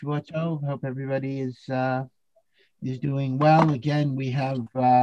Tov. Hope everybody is doing well. Again, we have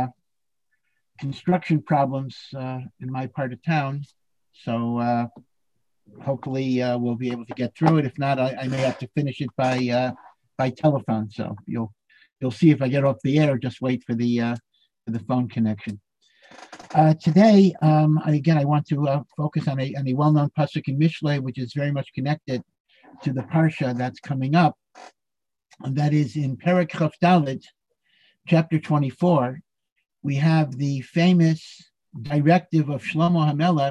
construction problems in my part of town, so hopefully we'll be able to get through it. If not, I may have to finish it by telephone. So you'll see if I get off the air. Just wait for the phone connection. Today, I want to focus on a well-known pasuk in Mishlei, which is very much connected to the parsha that's coming up, and that is in Perek Chaf Dalet, chapter 24. We have the famous directive of Shlomo HaMelech,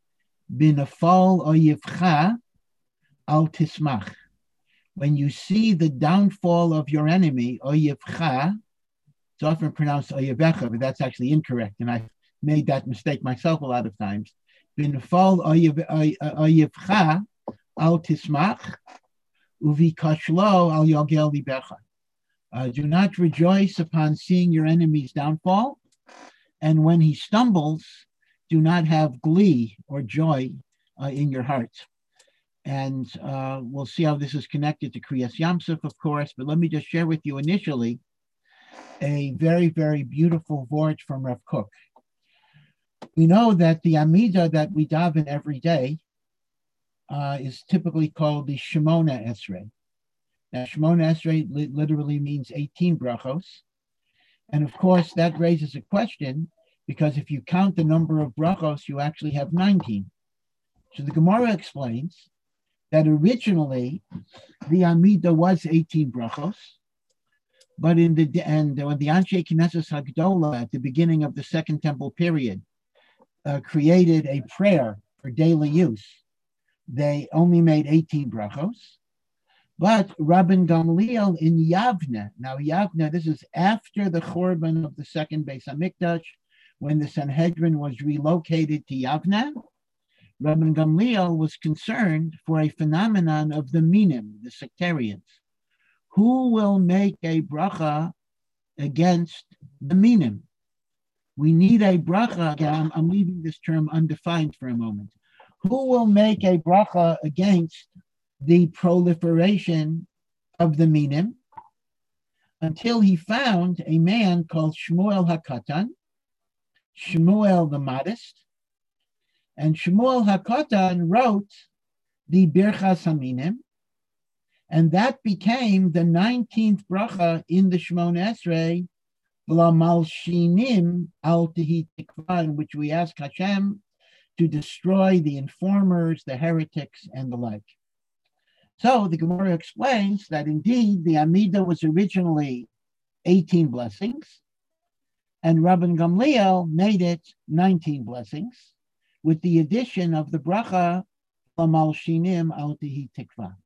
B'nafal oyivcha al tismach. When you see the downfall of your enemy, oyivcha, it's often pronounced oyevecha, but that's actually incorrect, and I've made that mistake myself a lot of times. B'nafal oyivcha al tismach, uvi kashlo al yogel libecha. Do not rejoice upon seeing your enemy's downfall, and when he stumbles, do not have glee or joy in your heart. And we'll see how this is connected to Kriyas Yamsuf, of course, but let me just share with you initially a very, very beautiful word from Rav Kook. We know that the Amidah that we daven every day is typically called the Shemona Esrei. Now, Shemona Esrei literally means 18 brachos. And of course, that raises a question, because if you count the number of brachos, you actually have 19. So the Gemara explains that originally the Amidah was 18 brachos, but when the Anshe Knesset Hagdola at the beginning of the Second Temple period created a prayer for daily use, they only made 18 brachos. But Rabban Gamliel in Yavne, now Yavne, this is after the Churban of the second Beis Hamikdash, when the Sanhedrin was relocated to Yavne. Rabban Gamliel was concerned for a phenomenon of the minim, the sectarians. Who will make a bracha against the minim? We need a bracha. Again, I'm leaving this term undefined for a moment. Who will make a bracha against the proliferation of the minim? Until he found a man called Shmuel HaKatan, Shmuel the Modest, and Shmuel HaKatan wrote the Birchas HaMinim, and that became the 19th bracha in the Shemona Esrei, V'la malshinim al tehi tikva, in which we ask Hashem to destroy the informers, the heretics, and the like. So the Gemara explains that indeed the Amidah was originally 18 blessings, and Rabban Gamliel made it 19 blessings, with the addition of the bracha Lamal Shinim Al Tehi Tikva.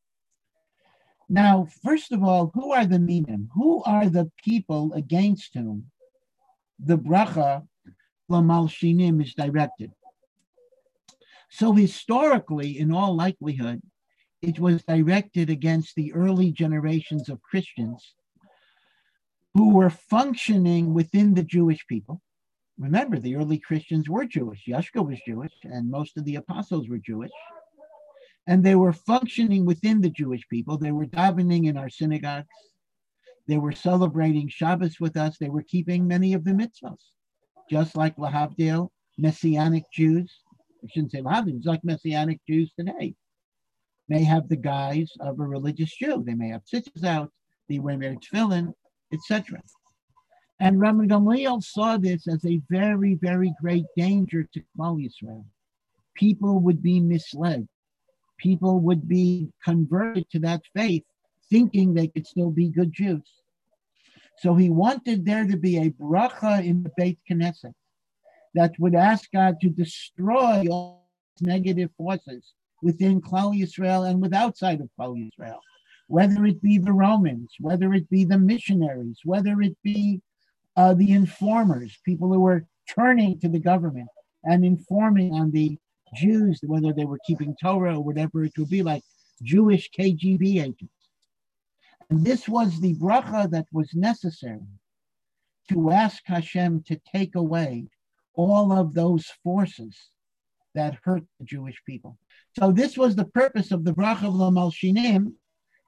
Now, first of all, who are the minim? Who are the people against whom the bracha Lamal Shinim is directed? So historically, in all likelihood, it was directed against the early generations of Christians who were functioning within the Jewish people. Remember, the early Christians were Jewish. Yeshua was Jewish, and most of the apostles were Jewish. And they were functioning within the Jewish people. They were davening in our synagogues. They were celebrating Shabbos with us. They were keeping many of the mitzvahs, just like Lahavdil, Messianic Jews. I shouldn't say Lahavdil, it's like Messianic Jews today. May have the guise of a religious Jew. They may have tzitzis out, they wear their tefillin, etc. And Rabban Gamliel saw this as a very, very great danger to Klal Yisrael. People would be misled. People would be converted to that faith, thinking they could still be good Jews. So he wanted there to be a bracha in the Beit Knesset that would ask God to destroy all negative forces within Klal Yisrael and with outside of Klal Yisrael, whether it be the Romans, whether it be the missionaries, whether it be the informers, people who were turning to the government and informing on the Jews, whether they were keeping Torah or whatever it would be, like Jewish KGB agents. And this was the bracha that was necessary to ask Hashem to take away all of those forces that hurt the Jewish people. So this was the purpose of the bracha of Lamal Shinim,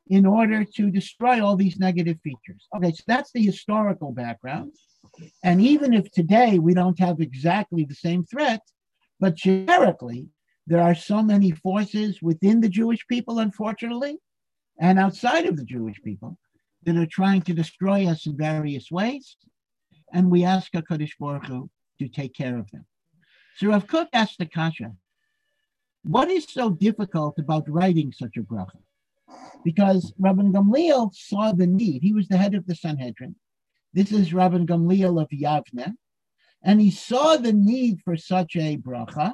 in order to destroy all these negative features. Okay, so that's the historical background. And even if today we don't have exactly the same threat, but generically, there are so many forces within the Jewish people, unfortunately, and outside of the Jewish people that are trying to destroy us in various ways. And we ask HaKadosh Baruch Hu to take care of them. So Rav Kook asked the kasha, what is so difficult about writing such a bracha? Because Rabban Gamliel saw the need. He was the head of the Sanhedrin. This is Rabban Gamliel of Yavne. And he saw the need for such a bracha.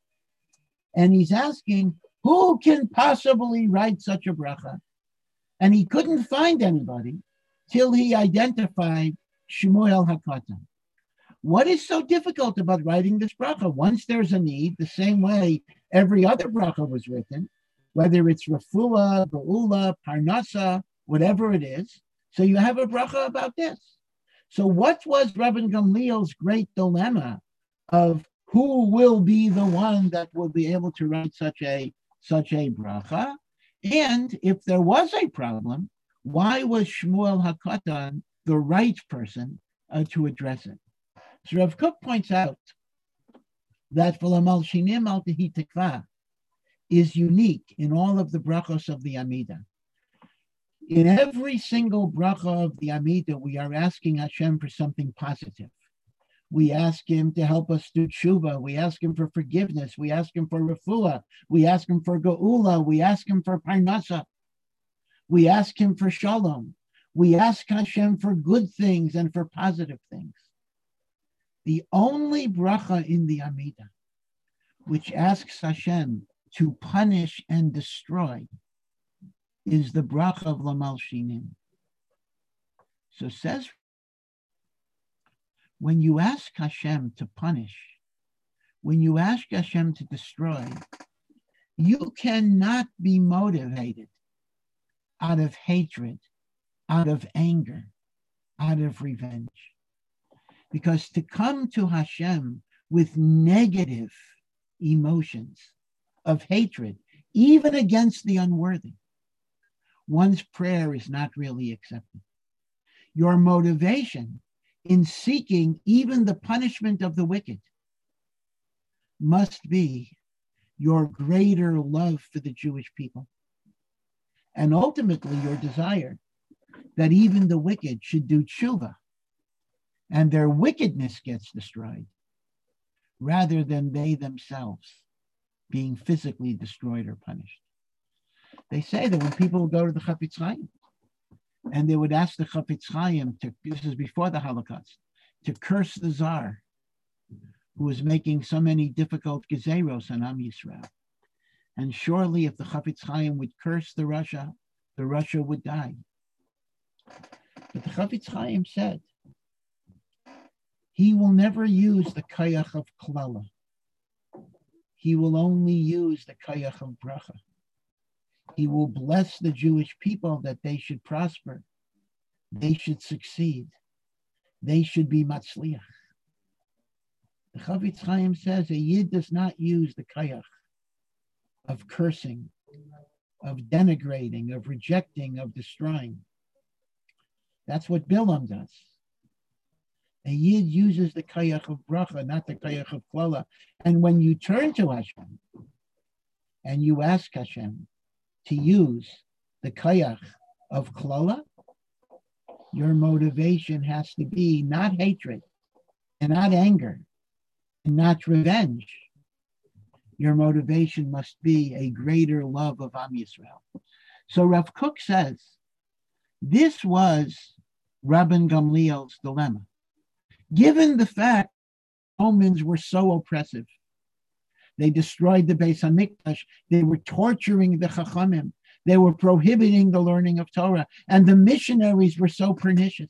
And he's asking, who can possibly write such a bracha? And he couldn't find anybody till he identified Shmuel HaKatan. What is so difficult about writing this bracha? Once there's a need, the same way every other bracha was written, whether it's refuah, geula, parnasa, whatever it is. So you have a bracha about this. So what was Rabban Gamliel's great dilemma of who will be the one that will be able to write such a bracha? And if there was a problem, why was Shmuel HaKatan the right person to address it? So Rav Kook points out that V'lamalshinim al tehi tikva is unique in all of the brachos of the Amidah. In every single bracha of the Amidah, we are asking Hashem for something positive. We ask him to help us do tshuva. We ask him for forgiveness. We ask him for refuah. We ask him for geula. We ask him for parnasa. We ask him for shalom. We ask Hashem for good things and for positive things. The only bracha in the Amidah which asks Hashem to punish and destroy is the bracha of Lamalshinim. So says, when you ask Hashem to punish, when you ask Hashem to destroy, you cannot be motivated out of hatred, out of anger, out of revenge. Because to come to Hashem with negative emotions of hatred, even against the unworthy, one's prayer is not really accepted. Your motivation in seeking even the punishment of the wicked must be your greater love for the Jewish people. And ultimately your desire that even the wicked should do tshuva and their wickedness gets destroyed, rather than they themselves being physically destroyed or punished. They say that when people would go to the Chafetz Chaim, and they would ask the Chafetz Chaim to, this is before the Holocaust, to curse the Tsar, who was making so many difficult gezeros on Am Yisrael. And surely if the Chafetz Chaim would curse the Russia would die. But the Chafetz Chaim said, he will never use the kayach of klala. He will only use the kayach of bracha. He will bless the Jewish people that they should prosper. They should succeed. They should be matzliach. The Chafetz Chaim says a yid does not use the kayach of cursing, of denigrating, of rejecting, of destroying. That's what Bilam does. A yid uses the kayach of bracha, not the kayach of klala. And when you turn to Hashem and you ask Hashem to use the kayach of klala, your motivation has to be not hatred and not anger and not revenge. Your motivation must be a greater love of Am Yisrael. So Rav Kook says, this was Rabban Gamliel's dilemma. Given the fact Romans were so oppressive, they destroyed the Beis HaMikdash, they were torturing the Chachamim, they were prohibiting the learning of Torah, and the missionaries were so pernicious.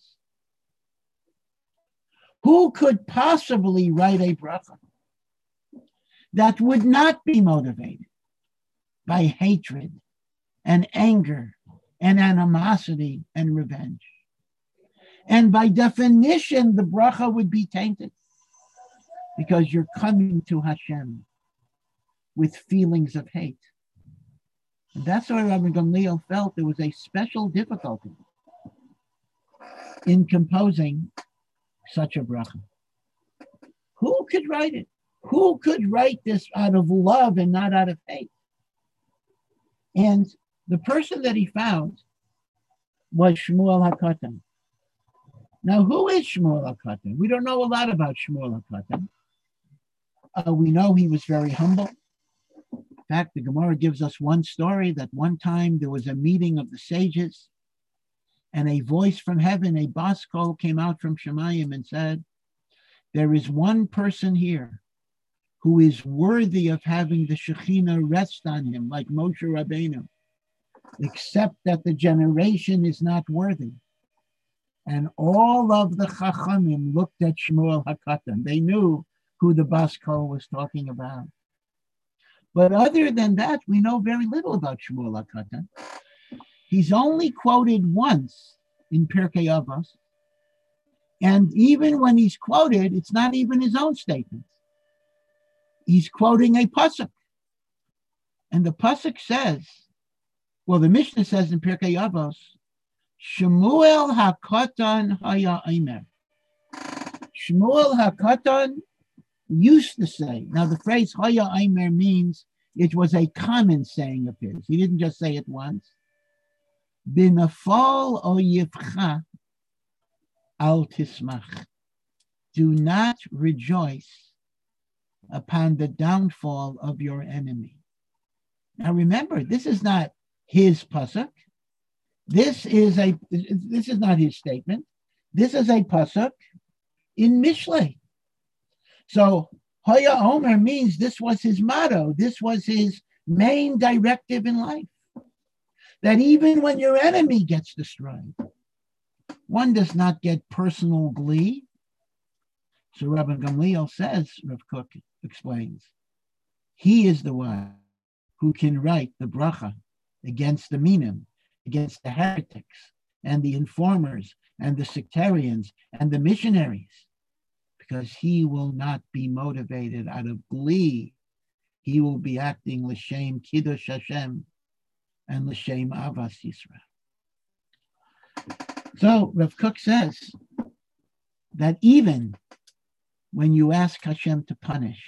Who could possibly write a bracha that would not be motivated by hatred and anger and animosity and revenge? And by definition, the bracha would be tainted because you're coming to Hashem with feelings of hate. And that's why Rabbi Gamliel felt there was a special difficulty in composing such a bracha. Who could write it? Who could write this out of love and not out of hate? And the person that he found was Shmuel HaKatan. Now, who is Shmuel HaKatan? We don't know a lot about Shmuel HaKatan. We know he was very humble. In fact, the Gemara gives us one story that one time there was a meeting of the sages, and a voice from heaven, a bas kol, came out from Shemayim and said, there is one person here who is worthy of having the Shekhinah rest on him, like Moshe Rabbeinu, except that the generation is not worthy. And all of the Chachamim looked at Shmuel HaKatan. They knew who the bas kol was talking about. But other than that, we know very little about Shmuel HaKatan. He's only quoted once in Pirkei Avos. And even when he's quoted, it's not even his own statement. He's quoting a pasuk. And the pasuk says, well, the Mishnah says in Pirkei Avos, Shmuel HaKatan haya omer. Shmuel HaKatan used to say, now the phrase haya omer means it was a common saying of his. He didn't just say it once. B'nafal oyivcha al tismach. Do not rejoice upon the downfall of your enemy. Now remember, this is not his pasuk. This is not his statement. This is a pasuk in Mishlei. So Haya Omer means this was his motto. This was his main directive in life. That even when your enemy gets destroyed, one does not get personal glee. So Rabbi Gamliel says, Rav Kook explains, he is the one who can write the bracha against the minim, against the heretics and the informers and the sectarians and the missionaries, because he will not be motivated out of glee. He will be acting l'shem kiddush Hashem and l'shem avas Yisrael. So Rav Kook says that even when you ask Hashem to punish,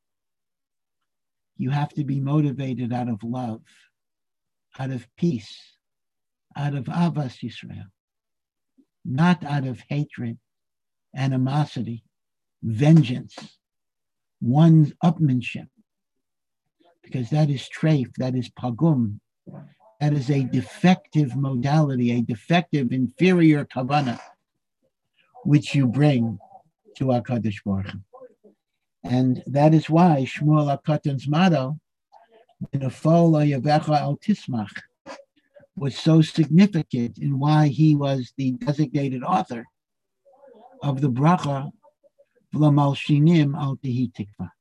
you have to be motivated out of love, out of peace, out of avas Yisrael, not out of hatred, animosity, vengeance, one's upmanship, because that is treif, that is pagum, that is a defective modality, a defective inferior kavanah, which you bring to HaKadosh Baruch Hu. And that is why Shmuel HaKatan's motto, B'nafal oyevecha al tismach, was so significant in why he was the designated author of the bracha V'lamalshinim al tehi tikva.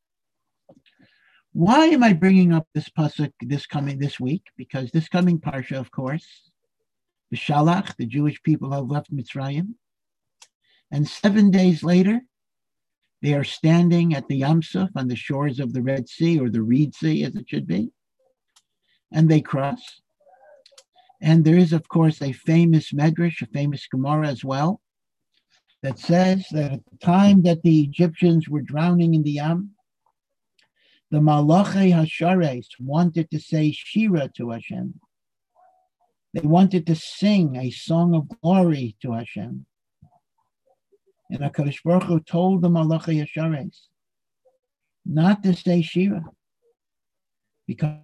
Why am I bringing up this pasuk this week? Because this coming parsha, of course, the Shalach, the Jewish people have left Mitzrayim, and 7 days later, they are standing at the Yam Suf on the shores of the Red Sea, or the Reed Sea, as it should be, and they cross. And there is, of course, a famous medrash, a famous Gemara as well, that says that at the time that the Egyptians were drowning in the Yam, the Malachei Hashares wanted to say Shira to Hashem. They wanted to sing a song of glory to Hashem. And HaKadosh Baruch Hu told the Malachei Hashares not to say Shira, because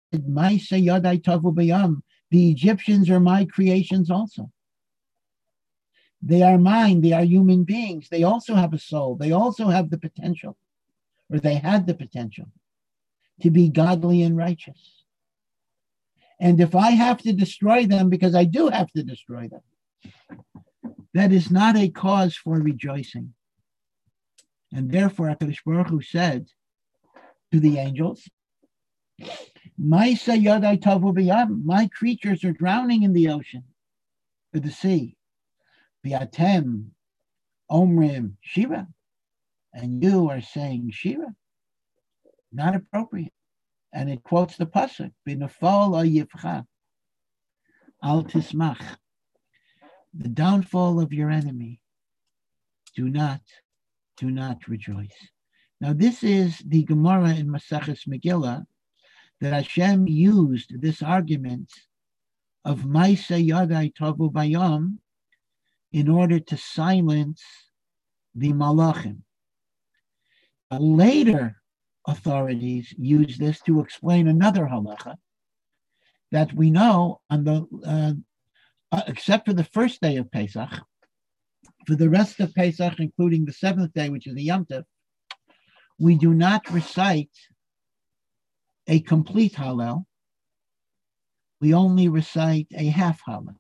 the Egyptians are my creations also. They are mine. They are human beings. They also have a soul. They also have the potential, or they had the potential, to be godly and righteous. And if I have to destroy them, because I do have to destroy them, that is not a cause for rejoicing. And therefore, HaKadosh Baruch Hu said to the angels, my creatures are drowning in the ocean, or the sea. V'atem omrim Shira, and you are saying Shira. Not appropriate. And it quotes the pasuk, "B'nafal oyivcha, al tismach." The downfall of your enemy, do not rejoice. Now, this is the Gemara in Maseches Megillah that Hashem used this argument of Maisa Yadai Tavu Bayam in order to silence the Malachim. Later authorities use this to explain another halacha that we know on the except for the first day of Pesach, for the rest of Pesach, including the seventh day, which is the Yom Tov, we do not recite a complete Hallel. We only recite a half Hallel.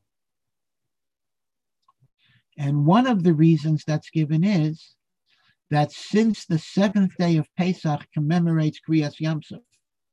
And one of the reasons that's given is that since the seventh day of Pesach commemorates Kriyas Yamsuf,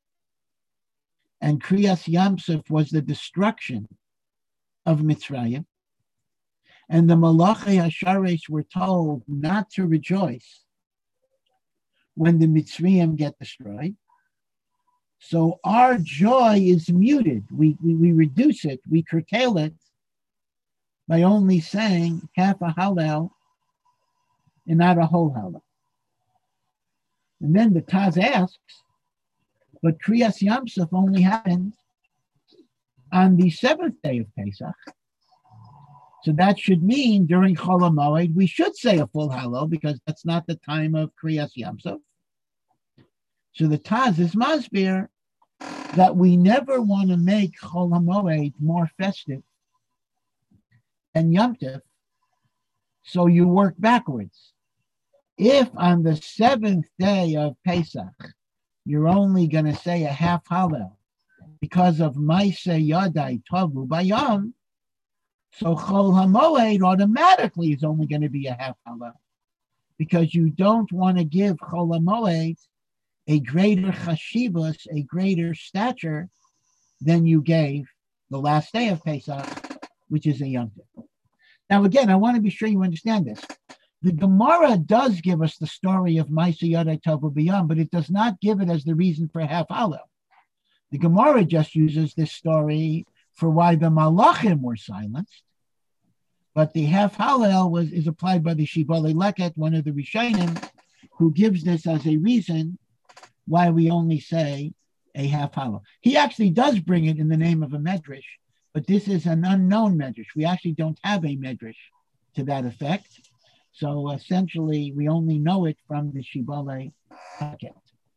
and Kriyas Yamsuf was the destruction of Mitzrayim, and the Malachei Hasharesh were told not to rejoice when the Mitzrayim get destroyed. So our joy is muted. We reduce it, we curtail it by only saying half a Hallel and not a whole Hallel. And then the Taz asks, but Kriyas Yamsuf only happened on the seventh day of Pesach. So that should mean during Chol HaMoed, we should say a full Hallel because that's not the time of Kriyas Yamsuf. So the Taz is masbir that we never want to make Chol HaMoed more festive and Yom Tov, so you work backwards. If on the seventh day of Pesach, you're only going to say a half Hallel because of Maaseh Yadai Tavu Bayam, so Chol HaMoed automatically is only going to be a half Hallel because you don't want to give Chol HaMoed a greater chashivas, a greater stature than you gave the last day of Pesach, which is a Yom Tov. Now, again, I want to be sure you understand this. The Gemara does give us the story of Maaseh Yadai Tavu Bayam, but it does not give it as the reason for half Hallel. The Gemara just uses this story for why the Malachim were silenced, but the half Hallel is applied by the Shibolei Leket, one of the Rishonim, who gives this as a reason why we only say a half Hallel. He actually does bring it in the name of a Medrash, but this is an unknown Medrash. We actually don't have a Medrash to that effect. So essentially, we only know it from the Shibolei Leket.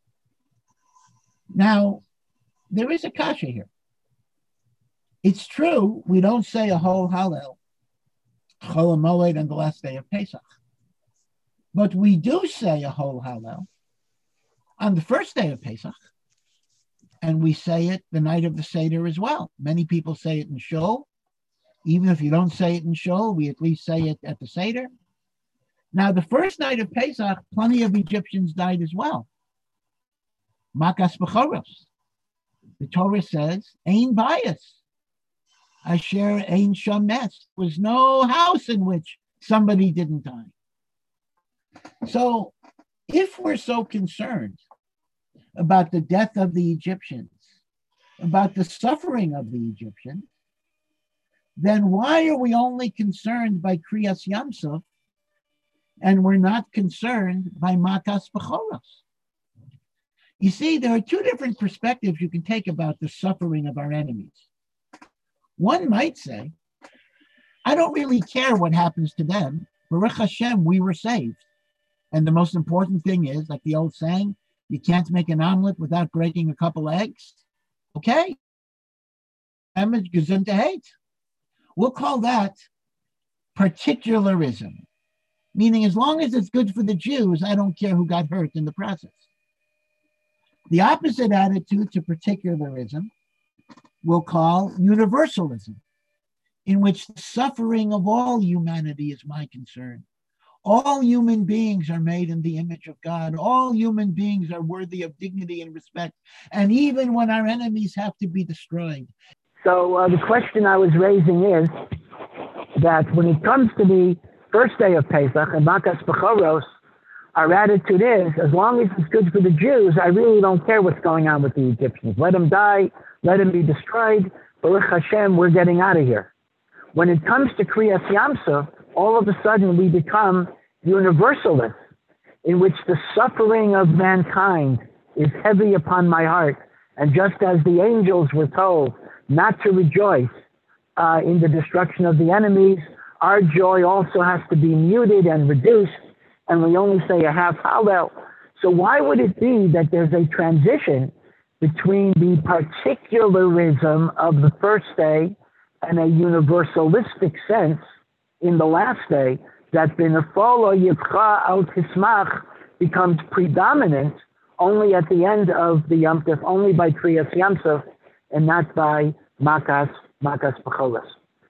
Now, there is a kasha here. It's true, we don't say a whole Hallel, Chol HaMoed on the last day of Pesach. But we do say a whole Hallel on the first day of Pesach, and we say it the night of the Seder as well. Many people say it in Shul. Even if you don't say it in Shul, we at least say it at the Seder. Now, the first night of Pesach, plenty of Egyptians died as well. Makas Bechoros. The Torah says, Ein bias. Asher Ein Shames. There was no house in which somebody didn't die. So, if we're so concerned about the death of the Egyptians, about the suffering of the Egyptians, then why are we only concerned by Kriyas Yamsuf and we're not concerned by Makas Bechoros? You see, there are two different perspectives you can take about the suffering of our enemies. One might say, I don't really care what happens to them. Baruch Hashem, we were saved. And the most important thing is, like the old saying, you can't make an omelet without breaking a couple eggs. Okay. We'll call that particularism, meaning as long as it's good for the Jews, I don't care who got hurt in the process. The opposite attitude to particularism we'll call universalism, in which the suffering of all humanity is my concern. All human beings are made in the image of God. All human beings are worthy of dignity and respect. And even when our enemies have to be destroyed. So the question I was raising is that when it comes to the first day of Pesach and Makas Bechoros, Our attitude is, as long as it's good for the Jews, I really don't care what's going on with the Egyptians. Let them die, let them be destroyed. Baruch Hashem, we're getting out of here. When it comes to Kriyas Yamsuf, all of a sudden we become universalists, in which the suffering of mankind is heavy upon my heart. And just as the angels were told not to rejoice in the destruction of the enemies, our joy also has to be muted and reduced, and we only say a half hallel. So why would it be that there's a transition between the particularism of the first day and a universalistic sense in the last day, that B'nefolo Yivcha al Tismach becomes predominant only at the end of the Yom Tov, only by Kriyas Yamsuf, and not by Makas B'cholas.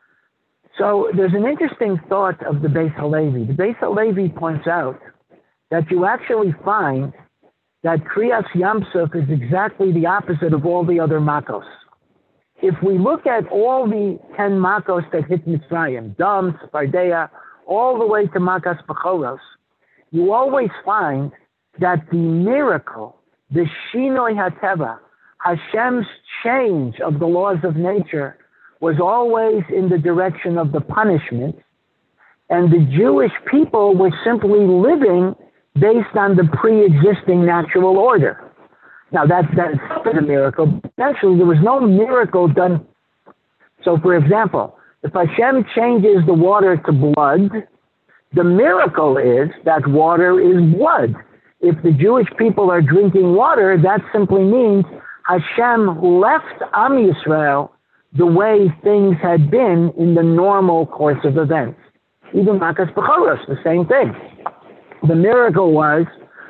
So there's an interesting thought of the Beis Halevi. The Beis Halevi points out that you actually find that Kriyas Yamsuf is exactly the opposite of all the other Makos. If we look at all the 10 Makos that hit Mitzrayim, Dam, Tzfardea, all the way to Makas B'cholos, you always find that the miracle, the Shinoi HaTeva, Hashem's change of the laws of nature, was always in the direction of the punishment, and the Jewish people were simply living based on the pre-existing natural order. Now that's a miracle. Actually, there was no miracle done. So for example, if Hashem changes the water to blood, the miracle is that water is blood. If the Jewish people are drinking water, that simply means Hashem left Am Yisrael the way things had been in the normal course of events. Even Makas B'choros, the same thing. The miracle was,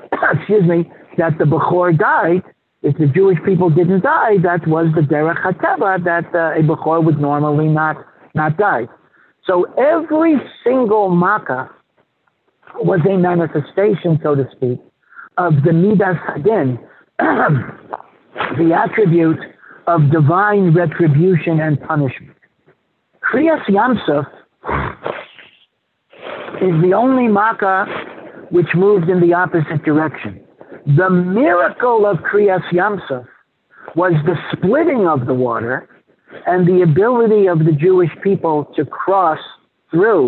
that the Bechor died. If the Jewish people didn't die, that was the Derech HaTeva, that a Bechor would normally not die. So every single Makkah was a manifestation, so to speak, of the Midas Hadin, the attribute of divine retribution and punishment. Kriyas Yamsuf is the only Makkah which moved in the opposite direction. The miracle of Kriyas Yamsuf was the splitting of the water and the ability of the Jewish people to cross through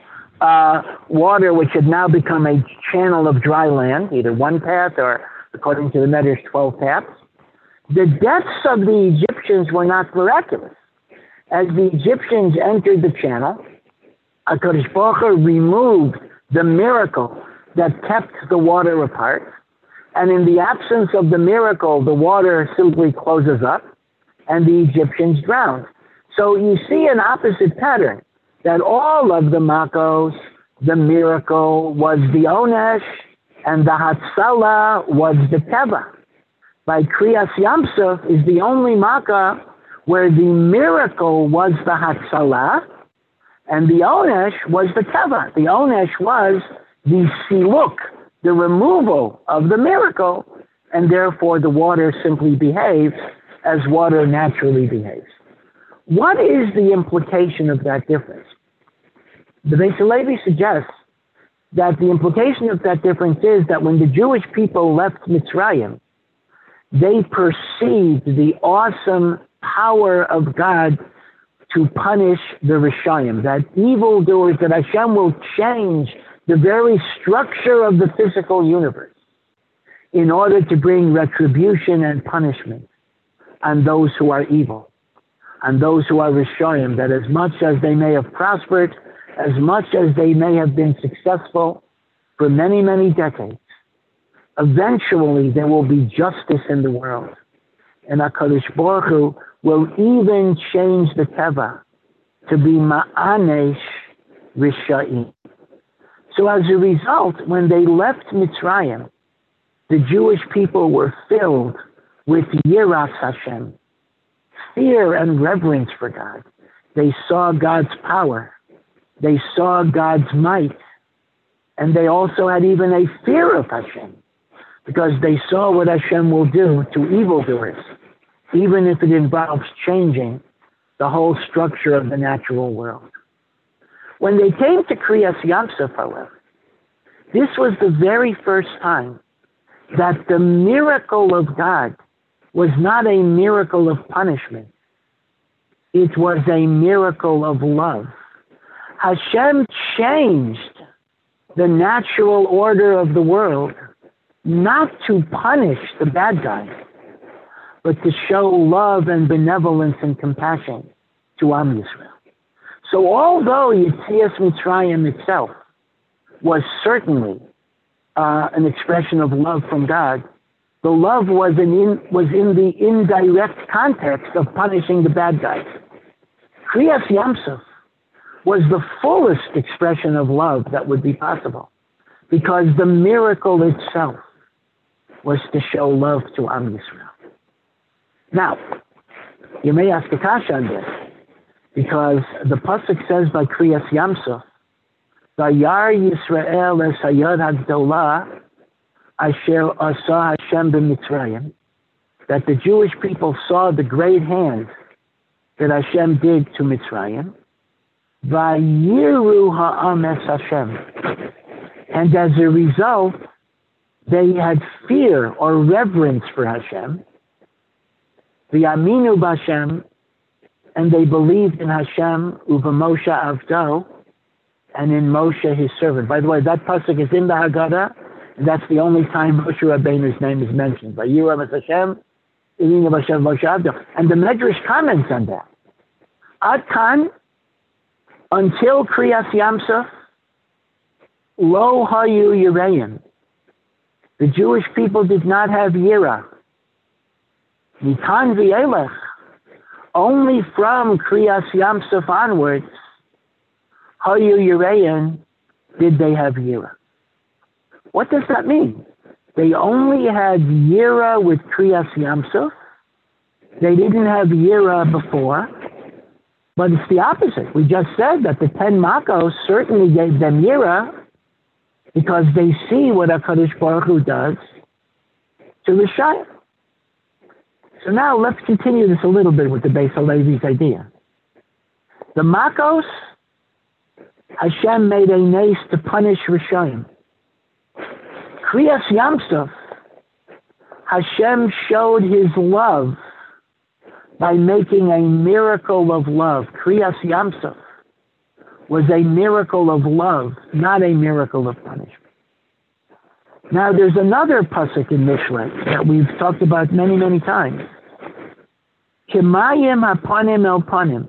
water which had now become a channel of dry land, either one path or, according to the Medrash, 12 paths. The deaths of the Egyptians were not miraculous. As the Egyptians entered the channel, HaKadosh Baruch Hu removed the miracle that kept the water apart, and in the absence of the miracle, the water simply closes up, and the Egyptians drowned. So you see an opposite pattern, that all of the Makos, the miracle was the Onesh, and the Hatzalah was the Teva. By Kriyas Yamsuf is the only Makkah where the miracle was the Hatzalah, and the Onesh was the Teva. The Onesh was the Siluk, the removal of the miracle, and therefore the water simply behaves as water naturally behaves. What is the implication of that difference? The Beis Halevi suggests that the implication of that difference is that when the Jewish people left Mitzrayim, they perceived the awesome power of God to punish the Rishayim, that evildoers, that Hashem will change the very structure of the physical universe in order to bring retribution and punishment on those who are evil, on those who are Rishayim, that as much as they may have prospered, as much as they may have been successful for many, many decades, eventually there will be justice in the world. And HaKadosh Baruch Hu will even change the Teva to be Ma'anesh Rishayim. So as a result, when they left Mitzrayim, the Jewish people were filled with Yiras Hashem, fear and reverence for God. They saw God's power. They saw God's might. And they also had even a fear of Hashem, because they saw what Hashem will do to evildoers, even if it involves changing the whole structure of the natural world. When they came to Kriyas Yamsuf, however, this was the very first time that the miracle of God was not a miracle of punishment. It was a miracle of love. Hashem changed the natural order of the world not to punish the bad guys, but to show love and benevolence and compassion to Am Yisrael. So although Yetzias Mitzrayim itself was certainly an expression of love from God, the love was in the indirect context of punishing the bad guys. Kriyas Yamsuf was the fullest expression of love that would be possible, because the miracle itself was to show love to Am Yisrael. Now, you may ask a kasha on this, because the pasuk says by Kriyas Yamsuf, Vayar Yisrael es hayod hagdolah asher asa Hashem b'Mitzrayim, that the Jewish people saw the great hand that Hashem did to Mitzrayim. Vayiru ha'am es Hashem, and as a result, they had fear or reverence for Hashem. V'yaminu b'Hashem, and they believed in Hashem, uva Moshe Avdo, and in Moshe his servant. By the way, that pasuk is in the Haggadah, and that's the only time Moshe Rabbeinu's name is mentioned. Vayiru es Hashem, v'yaminu b'Hashem Moshe Avdo. And the Medrash comments on that. Ad kan, until Kriyas Yamsuf, lo hayu yireim. The Jewish people did not have yira. Mikan v'yelech. Only from Kriyas Yamsuf onwards, hayu yireim, did they have yira. What does that mean? They only had yira with Kriyas Yamsuf. They didn't have yira before. But it's the opposite. We just said that the 10 Makos certainly gave them yira, because they see what HaKadosh Baruch Hu does to Rishayim. So now let's continue this a little bit with the Beis HaLevi's idea. The Makos, Hashem made a nace to punish Rishayim. Kriyas Yamsuf, Hashem showed his love by making a miracle of love. Kriyas Yamsuf was a miracle of love, not a miracle of punishment. Now there's another pasuk in Mishlei that we've talked about many, many times. Kimayim hapanim el panim,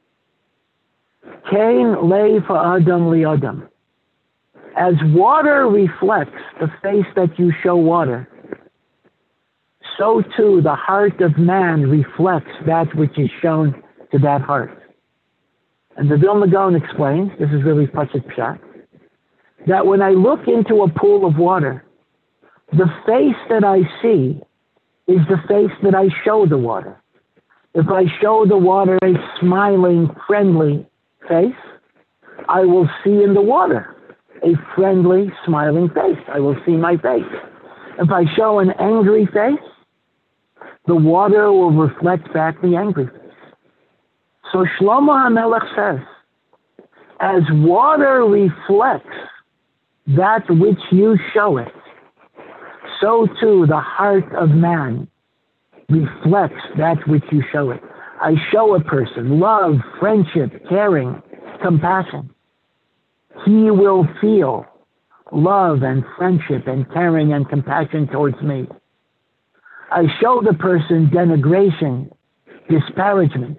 kain leiv ha'adam li'adam. As water reflects the face that you show water, so too the heart of man reflects that which is shown to that heart. And the Vilna Gaon explains, this is really Pasuk Pshat, that when I look into a pool of water, the face that I see is the face that I show the water. If I show the water a smiling, friendly face, I will see in the water a friendly, smiling face. I will see my face. If I show an angry face, the water will reflect back the angry face. So Shlomo HaMelech says, as water reflects that which you show it, so too the heart of man reflects that which you show it. I show a person love, friendship, caring, compassion. He will feel love and friendship and caring and compassion towards me. I show the person denigration, disparagement.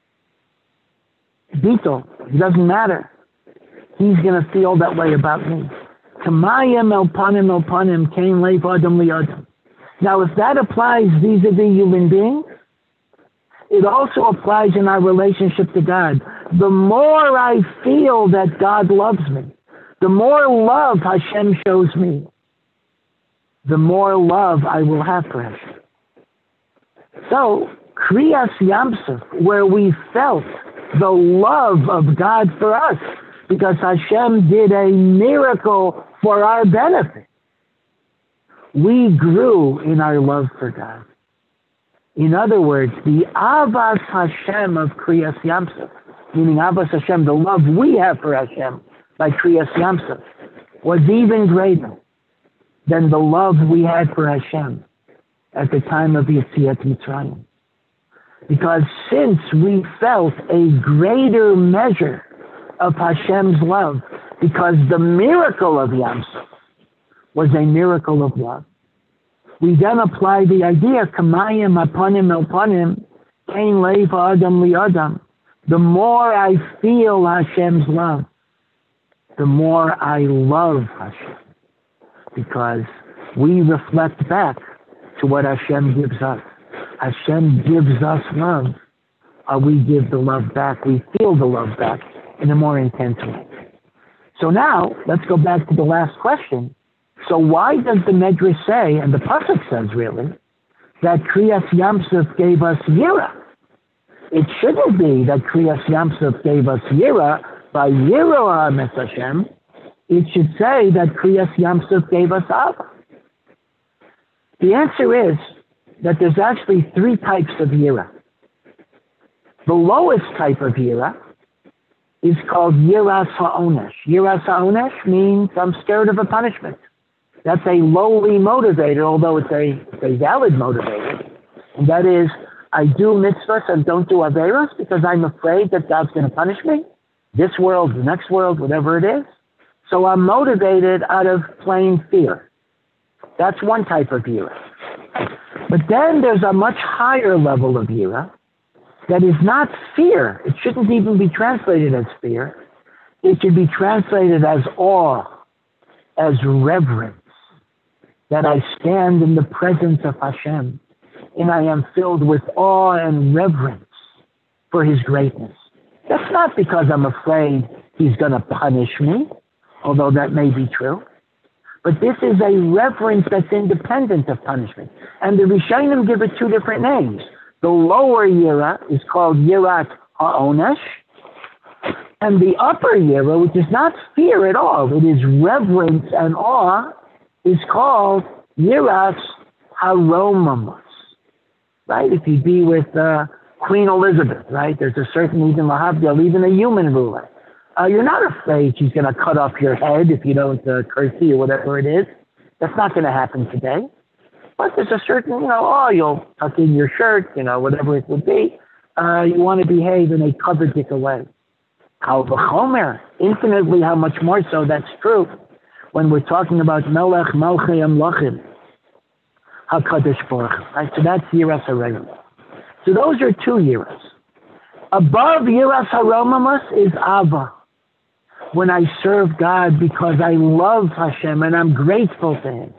Beetle, it doesn't matter. He's going to feel that way about me. Kamayim el panim kain leiv adam li'adam. Now, if that applies vis-a-vis human beings, it also applies in our relationship to God. The more I feel that God loves me, the more love Hashem shows me, the more love I will have for Hashem. So, Kriyas Yamsuf, where we felt the love of God for us, because Hashem did a miracle for our benefit, we grew in our love for God. In other words, the Avas Hashem of Kriyas Yamsuf, meaning Avas Hashem, the love we have for Hashem by Kriyas Yamsuf, was even greater than the love we had for Hashem at the time of Yetziat Mitzrayim. Because since we felt a greater measure of Hashem's love, because the miracle of Yam Suf was a miracle of love, we then apply the idea, Kamayim Aponim Elponim, Kain Leif Adam Li Adam. The more I feel Hashem's love, the more I love Hashem. Because we reflect back to what Hashem gives us. Hashem gives us love, or we give the love back. We feel the love back in a more intense way. So now, let's go back to the last question. So why does the Medrash say, and the Pasuk says really, that Kriyas Yam Suf gave us Yira? It shouldn't be that Kriyas Yam Suf gave us Yira by Yira Ha'emes Hashem. It should say that Kriyas Yam Suf gave us Ava. The answer is that there's actually three types of Yira. The lowest type of Yira is called Yiras Ha'onesh. Yiras Ha'onesh means I'm scared of a punishment. That's a lowly motivator, although it's a valid motivator. And that is, I do mitzvahs and don't do averos because I'm afraid that God's going to punish me. This world, the next world, whatever it is. So I'm motivated out of plain fear. That's one type of Yira. But then there's a much higher level of Yira that is not fear. It shouldn't even be translated as fear. It should be translated as awe, as reverence. That I stand in the presence of Hashem, and I am filled with awe and reverence for His greatness. That's not because I'm afraid He's going to punish me, although that may be true. But this is a reverence that's independent of punishment. And the Rishonim give it two different names. The lower Yira is called Yirat Ha'onesh, and the upper Yira, which is not fear at all, it is reverence and awe, is called Yiras Haromamus, right? If you be with Queen Elizabeth, right? There's a certain, even Lahavdil, even a human ruler. You're not afraid she's going to cut off your head if you don't curtsy or whatever it is. That's not going to happen today. But there's a certain, you'll tuck in your shirt, whatever it would be. You want to behave in a covered way. Kal v'chomer, infinitely how much more so that's true when we're talking about Melech Malchei Amlochim, HaKadosh Baruch Hu, right? So that's Yiras HaRegel. So those are two Yiras. Above Yiras HaRomamus is Ava. When I serve God because I love Hashem and I'm grateful to Him.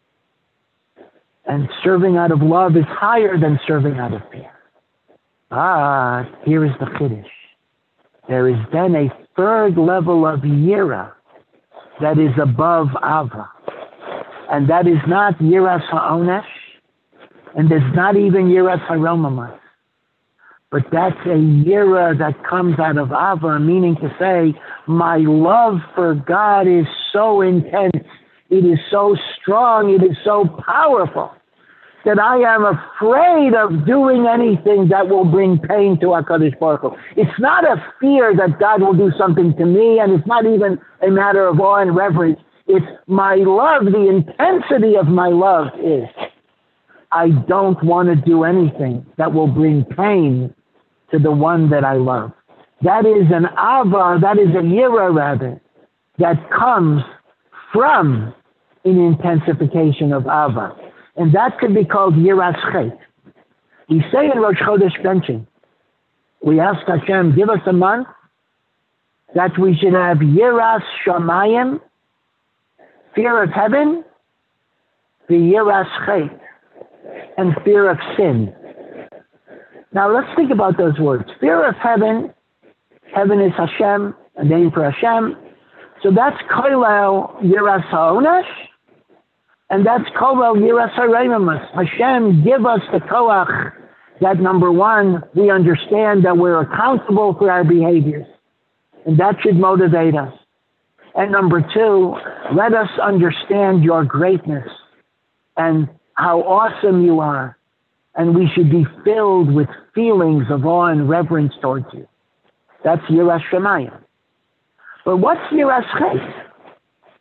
And serving out of love is higher than serving out of fear. But here is the Chiddush. There is then a third level of Yira that is above Ava. And that is not Yiras Ha'onesh, and it's not even Yiras Haromamas. But that's a Yira that comes out of Ava, meaning to say, my love for God is so intense, it is so strong, it is so powerful, that I am afraid of doing anything that will bring pain to HaKadosh Baruch Hu. It's not a fear that God will do something to me, and it's not even a matter of awe and reverence. It's my love, the intensity of my love is, I don't want to do anything that will bring pain to the one that I love. That is an ava, that is a yira rather, that comes from an intensification of ava. And that could be called yiras chet. We say in Rosh Chodesh benching, we ask Hashem, give us a month that we should have yiras shamayim, fear of heaven, the yiras chet, and fear of sin. Now let's think about those words. Fear of heaven, heaven is Hashem, a name for Hashem. So that's koilel yiras ha'onesh, and that's koilel yiras ha'reimamus. Hashem, give us the koach that, number one, we understand that we're accountable for our behaviors, and that should motivate us. And number two, let us understand your greatness and how awesome you are, and we should be filled with feelings of awe and reverence towards you. That's Yiras Shamayim. But what's Yiras Chet?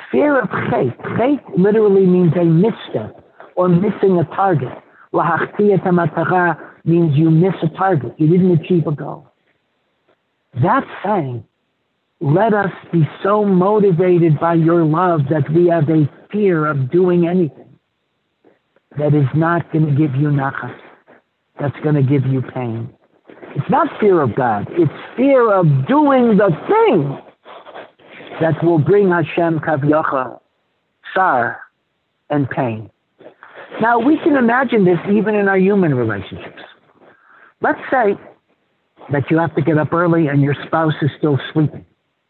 fear of chet. Chet literally means a misstep or missing a target. Lahachti hamatara means you miss a target. You didn't achieve a goal. That's saying, let us be so motivated by your love that we have a fear of doing anything that is not going to give you nachas, that's going to give you pain. It's not fear of God. It's fear of doing the thing that will bring Hashem kavyacha, tsar, and pain. Now, we can imagine this even in our human relationships. Let's say that you have to get up early and your spouse is still sleeping.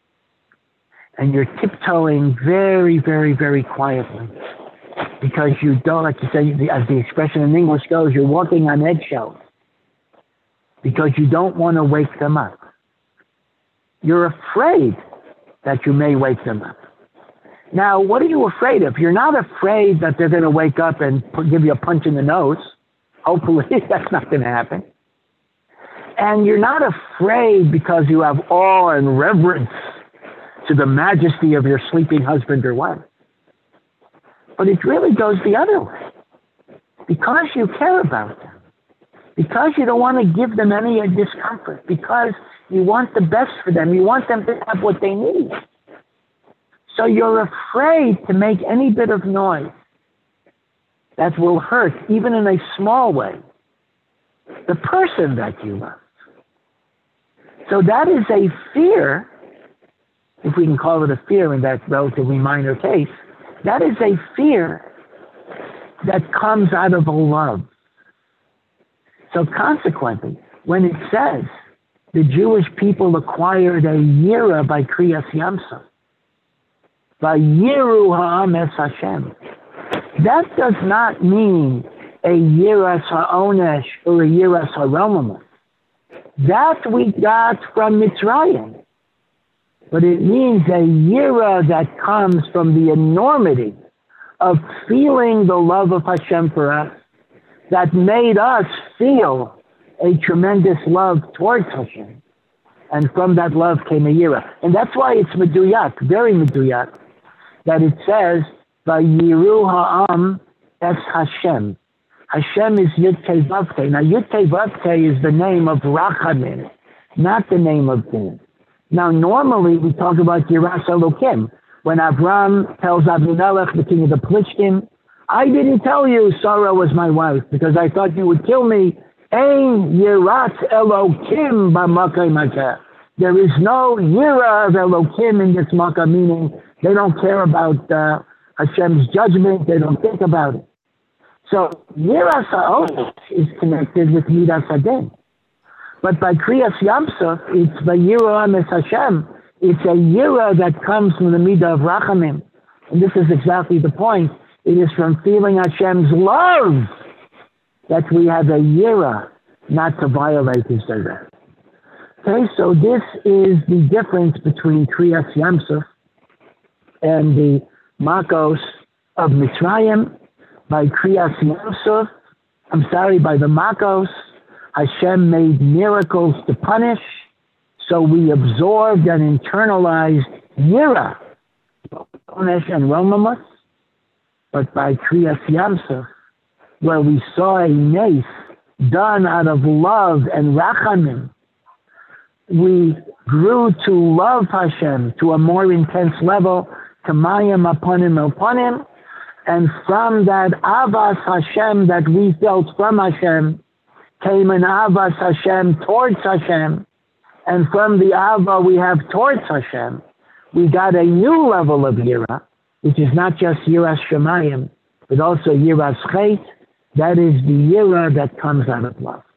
And you're tiptoeing very, very, very quietly. Because you don't, like you say, as the expression in English goes, you're walking on eggshells. Because you don't want to wake them up. You're afraid that you may wake them up. Now, what are you afraid of? You're not afraid that they're going to wake up and give you a punch in the nose. Hopefully, that's not going to happen. And you're not afraid because you have awe and reverence to the majesty of your sleeping husband or wife. But it really goes the other way. Because you care about them. Because you don't want to give them any discomfort. Because you want the best for them. You want them to have what they need. So you're afraid to make any bit of noise that will hurt, even in a small way, the person that you love. So that is a fear, if we can call it a fear in that relatively minor case, that is a fear that comes out of a love. So consequently, when it says the Jewish people acquired a yira by Kriyas Yamsuf, by Yiru Ha'am Es Hashem, that does not mean a yiras ha'onesh or a yiras ha'romamus. That we got from Mitzrayim. But it means a yira that comes from the enormity of feeling the love of Hashem for us that made us feel a tremendous love towards Hashem. And from that love came a yira. And that's why it's meduyak, very meduyak, that it says, Vayiru ha'am es Hashem. Hashem is Yud-Kei Vav-Kei. Now, Yud-Kei Vav-Kei is the name of Rachamim, not the name of Din. Now, normally we talk about Yiras Elokim. When Avram tells Abimelech, the king of the Plishtim, I didn't tell you Sarah was my wife because I thought you would kill me. Ein Yiras Elokim b'Makkah Makah. There is no Yira of Elokim in this Makkah, meaning they don't care about Hashem's judgment. They don't think about it. So Yiras Ha'onesh is connected with Midas Hadin. But by Kriyas Yamsuf, it's Vayiru Ha'am Es Hashem. It's a Yira that comes from the Midah of Rachamim. And this is exactly the point. It is from feeling Hashem's love that we have a Yira not to violate His direct. Okay, so this is the difference between Kriyas Yamsuf and the Makos of Mitzrayim. By Kriyas Yamsuf, by the Makos, Hashem made miracles to punish, so we absorbed and internalized Yira, Onesh and Romamus. But by Kriyas Yamsuf, where we saw a nace done out of love and rachamim, we grew to love Hashem to a more intense level, Kamayim Aponim, and from that Avas Hashem that we felt from Hashem, came an Avas Hashem towards Hashem, and from the Ava we have towards Hashem, we got a new level of Yira, which is not just Yiras Shemayim, but also Yiras Chet. That is the Yira that comes out of love.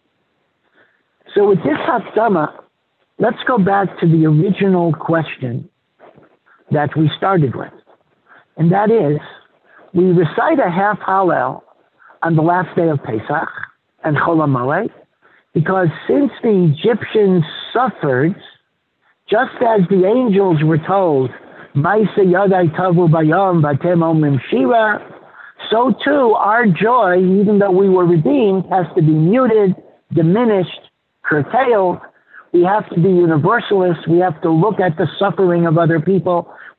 So with this Hakdama, let's go back to the original question that we started with. And that is, we recite a half Hallel on the last day of Pesach and Chol HaMoed, because since the Egyptians suffered, just as the angels were told, Ma'aseh Yadai Tavu Bayom Vatem Omrim Shira, so too our joy, even though we were redeemed, has to be muted, diminished, curtailed. We have to be universalists. We have to look at the suffering of other people.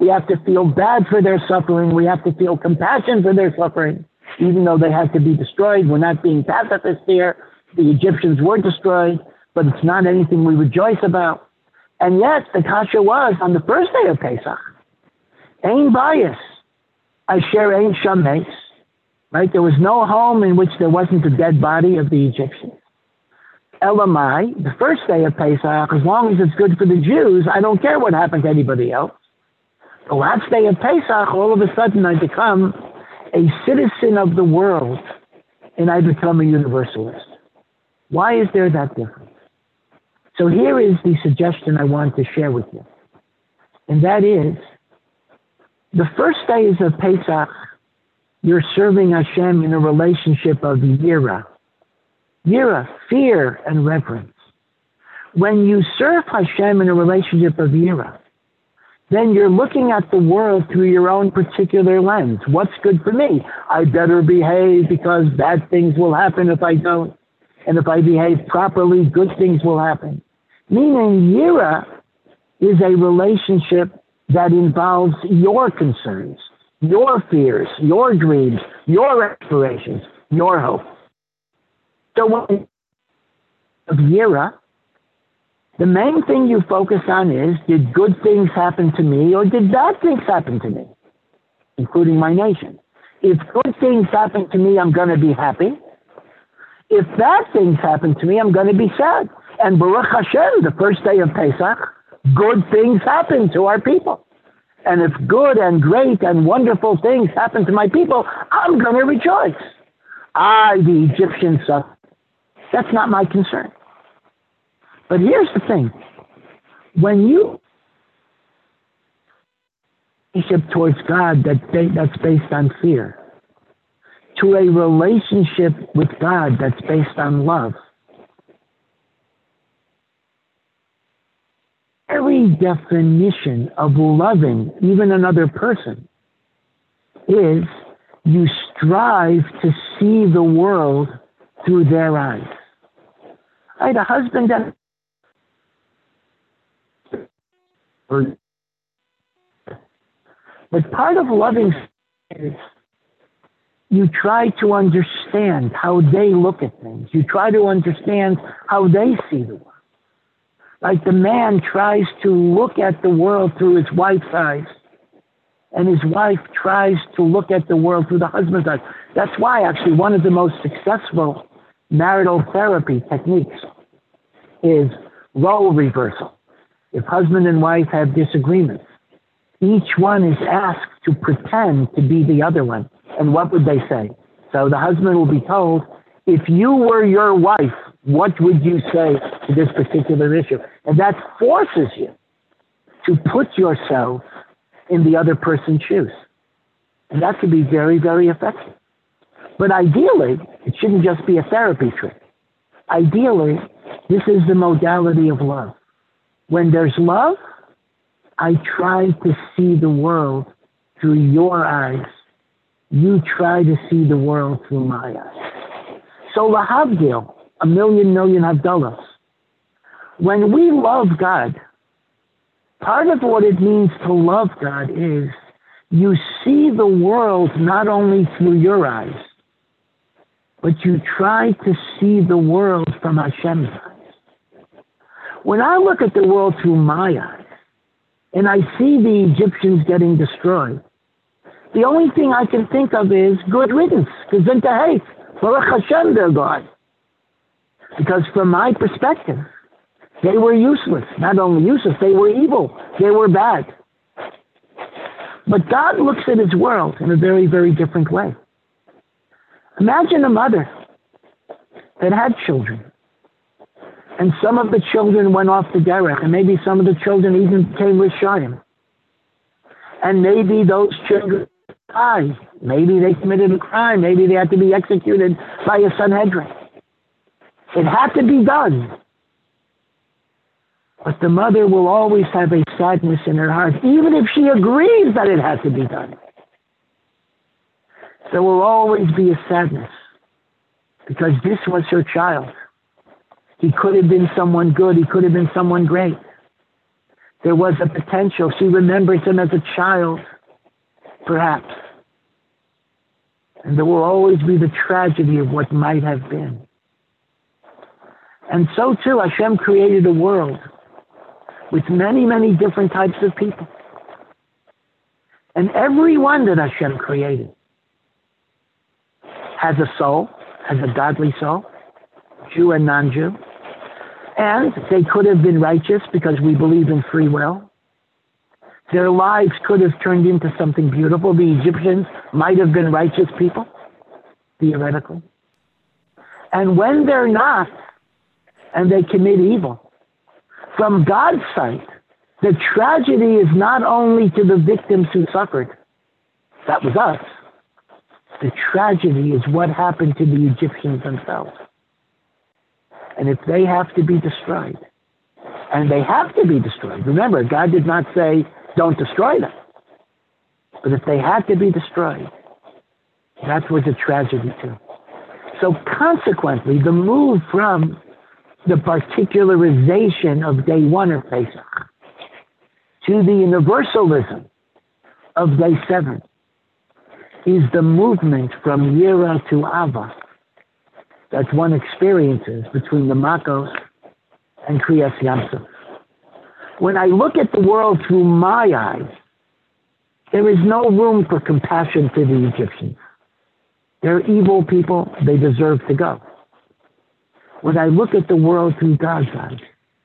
We have to feel bad for their suffering. We have to feel compassion for their suffering, even though they had to be destroyed. We're not being pacifists here. The Egyptians were destroyed, but it's not anything we rejoice about. And yet, the kasha was on the first day of Pesach. Ein bias, asher ein shames. Right? There was no home in which there wasn't a dead body of the Egyptians. Elamai, the first day of Pesach, as long as it's good for the Jews, I don't care what happened to anybody else. The last day of Pesach, all of a sudden I become a citizen of the world and I become a universalist. Why is there that difference? So here is the suggestion I want to share with you. And that is, the first days of Pesach, you're serving Hashem in a relationship of yira. Yira, fear and reverence. When you serve Hashem in a relationship of yira, then you're looking at the world through your own particular lens. What's good for me? I better behave because bad things will happen if I don't. And if I behave properly, good things will happen. Meaning, yira is a relationship that involves your concerns, your fears, your dreams, your aspirations, your hopes. So when of yira, the main thing you focus on is, did good things happen to me or did bad things happen to me, including my nation? If good things happen to me, I'm going to be happy. If bad things happen to me, I'm going to be sad. And Baruch Hashem, the first day of Pesach, good things happen to our people. And if good and great and wonderful things happen to my people, I'm going to rejoice. The Egyptians suffer. That's not my concern. But here's the thing. When you relationship towards God that's based on fear, to a relationship with God that's based on love, every definition of loving even another person is you strive to see the world through their eyes. Right? A husband and but part of loving is you try to understand how they look at things. You try to understand how they see the world. Like the man tries to look at the world through his wife's eyes, and his wife tries to look at the world through the husband's eyes. That's why actually one of the most successful marital therapy techniques is role reversal. If husband and wife have disagreements, each one is asked to pretend to be the other one. And what would they say? So the husband will be told, if you were your wife, what would you say to this particular issue? And that forces you to put yourself in the other person's shoes. And that can be very, very effective. But ideally, it shouldn't just be a therapy trick. Ideally, this is the modality of love. When there's love, I try to see the world through your eyes. You try to see the world through my eyes. So lahavdil, a million havdalas. When we love God, part of what it means to love God is you see the world not only through your eyes, but you try to see the world from Hashem's eyes. When I look at the world through my eyes, and I see the Egyptians getting destroyed, the only thing I can think of is good riddance, gesundheit, Baruch Hashem, they're gone. Because from my perspective, they were useless. Not only useless, they were evil. They were bad. But God looks at his world in a very, very different way. Imagine a mother that had children, and some of the children went off the derech, and maybe some of the children even became Rishayim. And maybe those children died. Maybe they committed a crime. Maybe they had to be executed by a Sanhedrin. It had to be done. But the mother will always have a sadness in her heart, even if she agrees that it has to be done. There will always be a sadness, because this was her child. He could have been someone good. He could have been someone great. There was a potential. She remembers him as a child, perhaps. And there will always be the tragedy of what might have been. And so too, Hashem created a world with many, many different types of people. And everyone that Hashem created has a soul, has a godly soul, Jew and non-Jew. And they could have been righteous because we believe in free will. Their lives could have turned into something beautiful. The Egyptians might have been righteous people, theoretically. And when they're not, and they commit evil, from God's sight, the tragedy is not only to the victims who suffered. That was us. The tragedy is what happened to the Egyptians themselves. And if they have to be destroyed, and they have to be destroyed, remember, God did not say, don't destroy them. But if they had to be destroyed, that was a tragedy too. So consequently, the move from the particularization of day one of Pesach to the universalism of day 7 is the movement from Yira to Ava that one experiences between the Makos and Kriyas Yamsuf. When I look at the world through my eyes, there is no room for compassion for the Egyptians. They're evil people, they deserve to go. When I look at the world through God's eyes,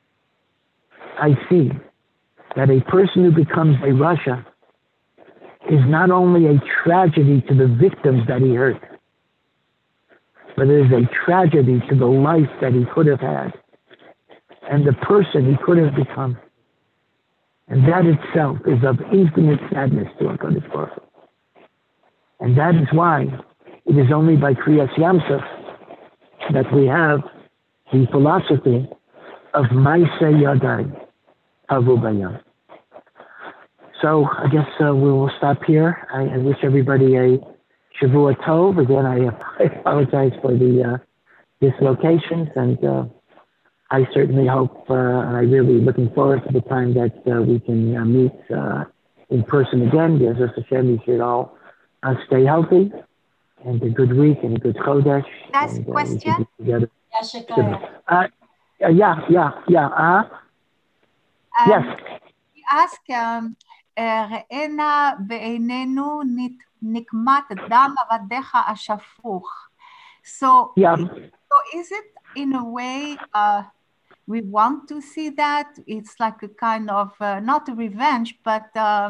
I see that a person who becomes a Rasha is not only a tragedy to the victims that he hurt, but it is a tragedy to the life that he could have had and the person he could have become. And that itself is of infinite sadness to HaKadosh Baruch Hu. And that is why it is only by Kriyas Yamsuf that we have the philosophy of Maaseh Yadai Havu Bayam. So I guess we will stop here. I wish everybody a Shavua Tov. Again, I apologize for the dislocations, and I certainly hope, and I'm really looking forward to the time that we can meet in person again. Yes, Hashem, you should all stay healthy, and a good week, and a good Chodesh. Last question? Yes. He asked, ראינה בעינינו נקמת דם עבדיך השפוך. So is it in a way we want to see that? It's like a kind of not a revenge, but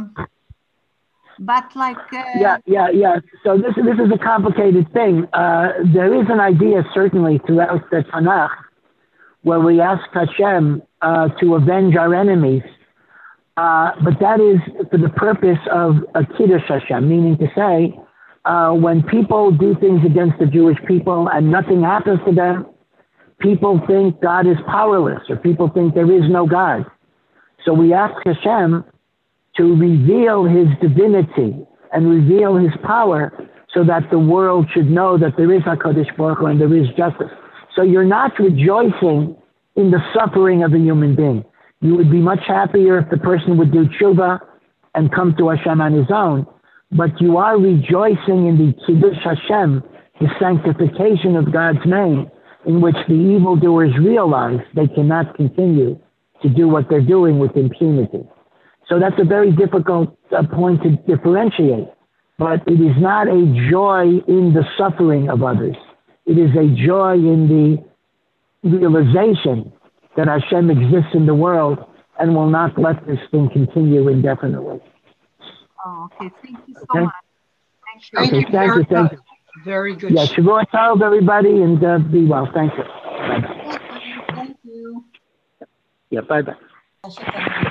like So this is a complicated thing. There is an idea certainly throughout the Tanakh where we ask Hashem to avenge our enemies, but that is for the purpose of a Kiddush Hashem, meaning to say, when people do things against the Jewish people and nothing happens to them, people think God is powerless, or people think there is no God. So we ask Hashem to reveal his divinity and reveal his power so that the world should know that there is HaKadosh Baruch Hu and there is justice. So you're not rejoicing in the suffering of a human being. You would be much happier if the person would do tshuva and come to Hashem on his own, but you are rejoicing in the Kiddush Hashem, the sanctification of God's name, in which the evildoers realize they cannot continue to do what they're doing with impunity. So that's a very difficult point to differentiate, but it is not a joy in the suffering of others. It is a joy in the realization that Hashem exists in the world and will not let this thing continue indefinitely. Oh, okay. Thank you so much. Thank you. Thank you. Very good. Yeah, Shavua Tov, everybody, and be well. Thank you. Thank you. Yeah, bye-bye.